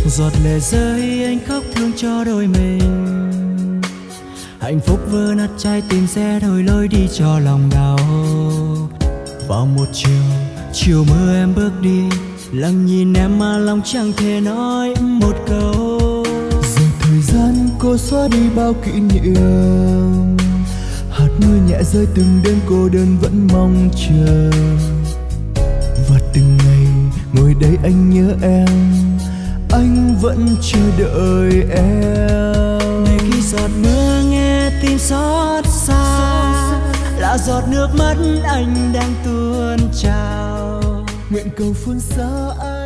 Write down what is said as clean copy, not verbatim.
Giọt lệ rơi anh khóc thương cho đôi mình, hạnh phúc vỡ nát trái tim sẽ đổi lối đi cho lòng đau. Vào một chiều mưa em bước đi, lặng nhìn em mà lòng chẳng thể nói một câu. Rồi thời gian cô xóa đi bao kỷ niệm, hạt mưa nhẹ rơi từng đêm cô đơn vẫn mong chờ. Và từng ngày ngồi đây anh nhớ em, anh vẫn chờ đợi em. Để khi giọt mưa nghe tim xót xa, là giọt nước mắt anh đang tuôn trào. Nguyện cầu phương xa anh